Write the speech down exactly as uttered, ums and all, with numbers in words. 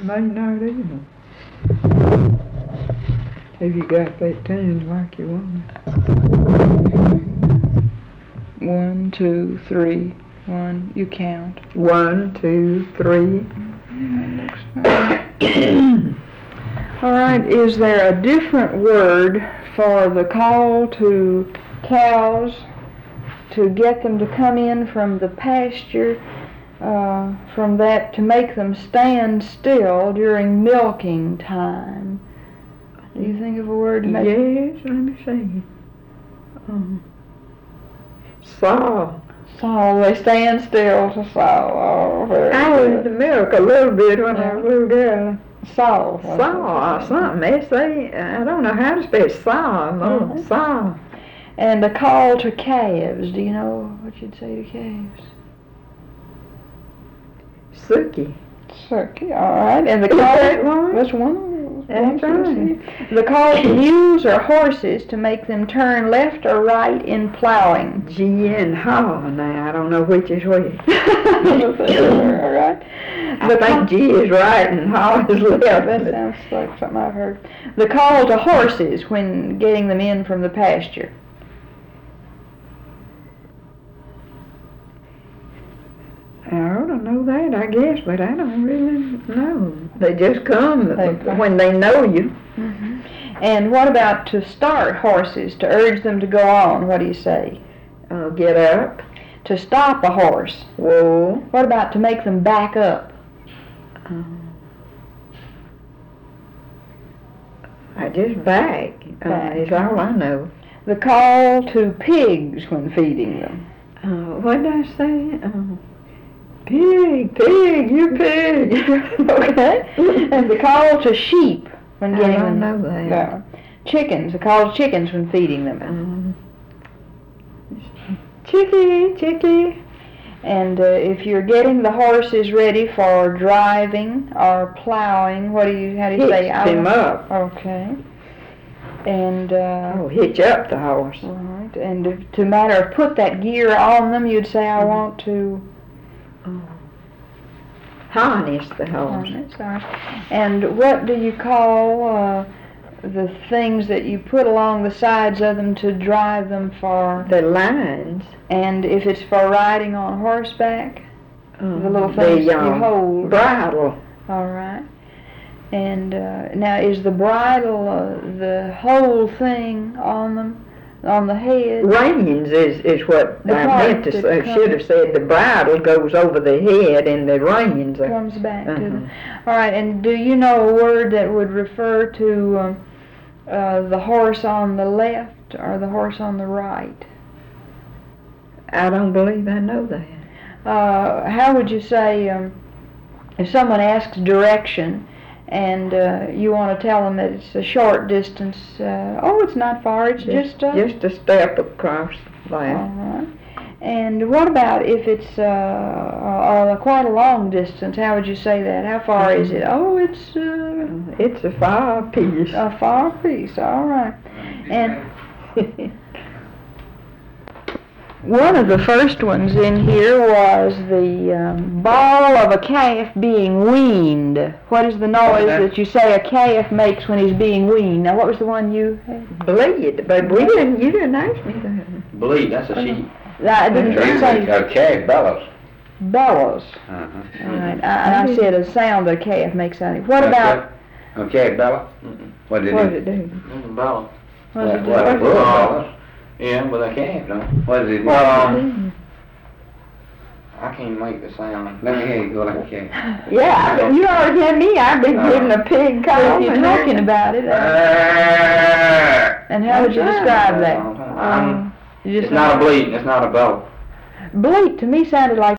may not either. If you got that tuned like you want. One, two, three. One, you count. One, two, three. All right, is there a different word for the call to cows to get them to come in from the pasture, uh, from that to make them stand still during milking time? Do you think of a word to make? Yes, let me see. Um, saw. Saw. They stand still to saw. Oh, very I good. was to milk a little bit when I was a little girl. Saw. Saw or something. S A, I don't know how to spell saw. No, Mhm. saw. And a call to calves. Do you know what you'd say to calves? Suki. Sucky. All right. And the Is call. that one? That's one. That's right. The call to mules or horses to make them turn left or right in plowing. G and haw. Now I don't know which is which. All right. I think G is right and haw is left. That sounds like something I've heard. The call to horses when getting them in from the pasture. I ought to know that, I guess, but I don't really know. They just come They- when they know you. Mm-hmm. And what about to start horses, to urge them to go on? What do you say? Uh, get up. To stop a horse. Whoa. What about to make them back up? Um, I just back. Uh, Back. is all I know. The call to pigs when feeding them. Uh, what did I say? Uh, pig, pig, you pig. Okay. And the call to sheep when I getting don't them. know that. No. Chickens. The call to chickens when feeding them. Um, Chicky, chicky. And uh, if you're getting the horses ready for driving or plowing, what do you? How do you say? Hitch them up. Okay. And uh, Oh, hitch up the horse. all right. And if, to matter of put that gear on them, you'd say, I Mhm. want to. Harness the horse. Harness, all right. And what do you call uh, the things that you put along the sides of them to drive them for? The lines. And if it's for riding on horseback, Uh, the little things the, you um, hold. Bridle. All right. And uh, now, is the bridle uh, the whole thing on them, on the head? Reins is, is what The I part meant to that say. comes- Should have said the bridle goes over the head and the reins are. Comes back to Uh-huh. them. All right. And do you know a word that would refer to um, uh, the horse on the left or the horse on the right? I don't believe I know that. Uh, how would you say um, if someone asks direction and uh, you want to tell them that it's a short distance? Uh, oh, it's not far. It's just. Uh, Just a step across the all land. right. And what about if it's uh, uh, quite a long distance? How would you say that? How far is it? Oh, it's uh, It's a far piece. a far piece. All right. And one of the first ones in here was the um, ball of a calf being weaned. What is the noise that you say a calf makes when he's being weaned? Now, what was the one you had? Bleed, but we didn't. You didn't ask me that. Bleed, that's a sheep. I didn't say A calf bellows. bellows. Uh-huh. All right. I, I said a sound a calf makes. Out. What about? A calf bellow? What did What it did do? it do? Bellow. What did it do? Well, What a did bull it do? bellows. Yeah, with a calf, don't it? What did it do? Um, I can't make the sound. Let me hear you go like a calf. yeah, but you already had me. I've been Uh, getting a pig So call. if you're talking about it, uh, and how would you describe that? Um, You just It's not a bleat, it's not a bellow. bleat to me sounded like